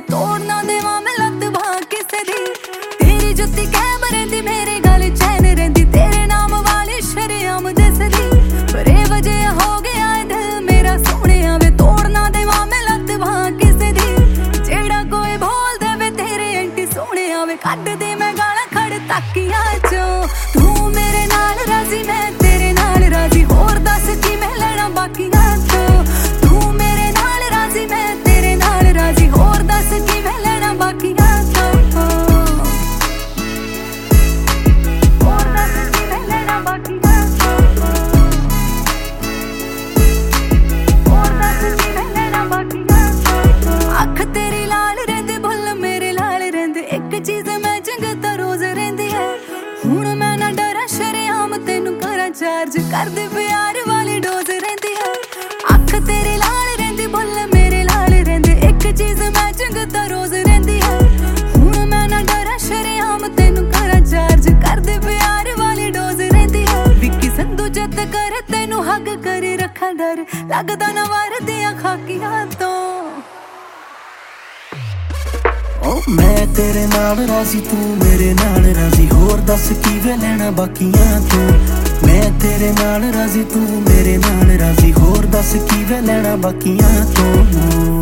तोड़ ना देवा मैं लत भा किसे दी। तेरी जुत्ती कैमरे दी मेरे गल चैन रहिंदी, तेरे नाम वाली शरेआम दसदी। बरे वजह हो गया है दिल मेरा सोने वे, तोड़ ना देवा मैं लत भा किसे दी। जेड़ा कोई बोल देवे तेरे एंटी सोने वे, कट दे मैं गाला खड़ तकिया चो। तू मेरे नाल राजी मैं तेरे नाल राजी, होर दस की मैं लेना बाकियां तो। तू मेरे नाल राजी मैं तेरे नाल राजी, होर दस की मैं लेना बाकियां तो। होर दस की मैं लेना बाकियां तो। होर दस की मैं लेना बाकियां तो। अख तेरी लाल रहिंदी बुल मेरे लाल रहिंदे, एक चीज मैं जंगता रोज रहिंदी है। हुण मैं ना डरा शरेआम तेनू करा चार्ज, कर दे प्यार वाली डोज रहिंदी है। अख तेरी लाल रहिंदी बुल मेरे लाल रहिंदे, एक चीज मैं जंगता रोज रहिंदी है। हुण मैं ना डरा शरेआम तेनू करा चार्ज, कर दे प्यार वाली डोज रहिंदी है। विक्की संधू जद कर तेनू हग करे रखा डर, लगदा ना वार दिया खाकियां तो। मैं तेरे नाल राजी तू मेरे नाल राजी, होर दस की वे लेना बाकियां तू। मैं तेरे नाल राजी तू मेरे नाल राजी, होर दस की वे लेना बाकियां तू।